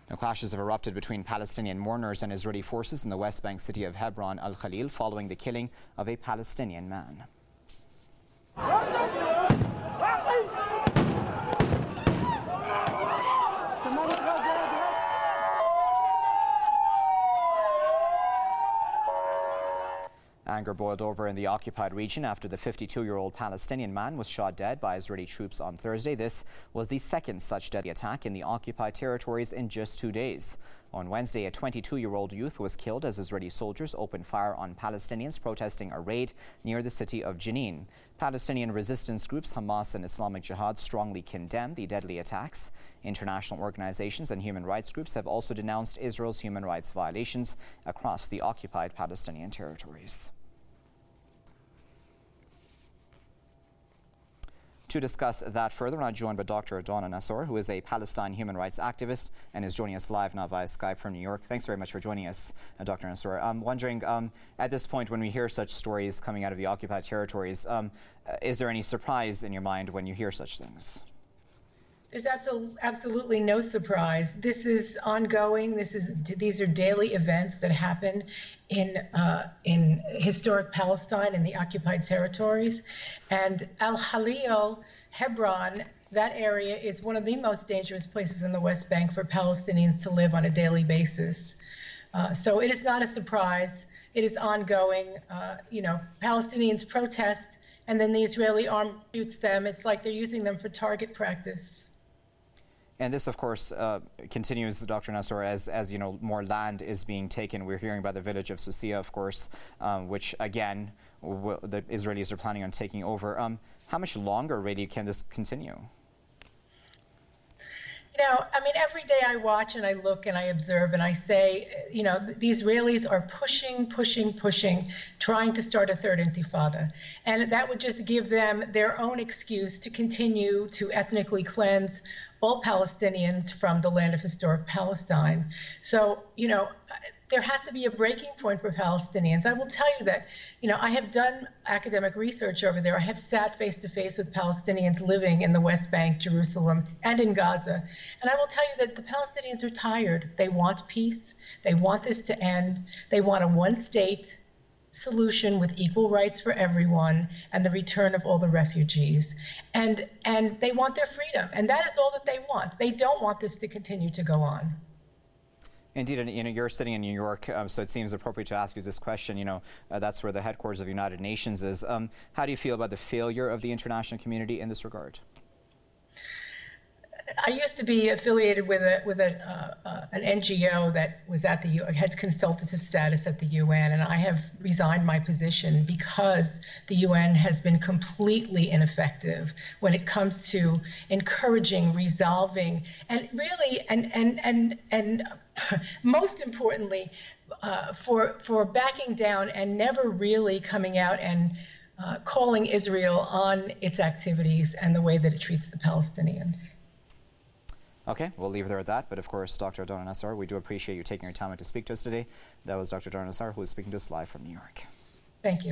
Now, clashes have erupted between Palestinian mourners and Israeli forces in the West Bank city of Hebron al-Khalil following the killing of a Palestinian man. Anger boiled over in the occupied region after the 52-year-old Palestinian man was shot dead by Israeli troops on Thursday. This was the second such deadly attack in the occupied territories in just 2 days. On Wednesday, a 22-year-old youth was killed as Israeli soldiers opened fire on Palestinians protesting a raid near the city of Jenin. Palestinian resistance groups Hamas and Islamic Jihad strongly condemn the deadly attacks. International organizations and human rights groups have also denounced Israel's human rights violations across the occupied Palestinian territories. To discuss that further, I'm joined by Dr. Donna Nassour, who is a Palestine human rights activist and is joining us live now via Skype from New York. Thanks very much for joining us, Dr. Nassour. I'm wondering, at this point, when we hear such stories coming out of the occupied territories, is there any surprise in your mind when you hear such things? There's absolutely no surprise. This is ongoing. These are daily events that happen in historic Palestine in the occupied territories. And Al-Khalil, Hebron, that area is one of the most dangerous places in the West Bank for Palestinians to live on a daily basis. So it is not a surprise. It is ongoing. Palestinians protest, and then the Israeli army shoots them. It's like they're using them for target practice. And this, of course, continues, Dr. Nassour, as you know, more land is being taken. We're hearing about the village of Susia, of course, which, again, the Israelis are planning on taking over. How much longer, really, can this continue? Every day I watch and I look and I observe and I say, the Israelis are pushing, trying to start a third intifada. And that would just give them their own excuse to continue to ethnically cleanse all Palestinians from the land of historic Palestine. So, there has to be a breaking point for Palestinians. I will tell you that, I have done academic research over there. I have sat face to face with Palestinians living in the West Bank, Jerusalem, and in Gaza. And I will tell you that the Palestinians are tired. They want peace. They want this to end. They want a one-state solution with equal rights for everyone and the return of all the refugees. And they want their freedom. And that is all that they want. They don't want this to continue to go on. Indeed, and you're sitting in New York, so it seems appropriate to ask you this question. That's where the headquarters of the United Nations is. How do you feel about the failure of the international community in this regard? I used to be affiliated with an NGO that was had consultative status at the UN, and I have resigned my position because the UN has been completely ineffective when it comes to encouraging, resolving, and really, and most importantly, for backing down and never really coming out and calling Israel on its activities and the way that it treats the Palestinians. Okay, we'll leave it there at that. But of course, Dr. Donna Nassour, we do appreciate you taking your time out to speak to us today. That was Dr. Donna Nassour, who is speaking to us live from New York. Thank you.